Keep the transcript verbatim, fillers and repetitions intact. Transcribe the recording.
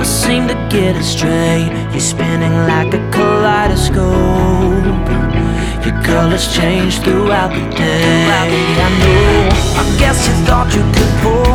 seem to get it straight. You're spinning like a kaleidoscope. Your colors change throughout the day. I know, I guess you thought you could pull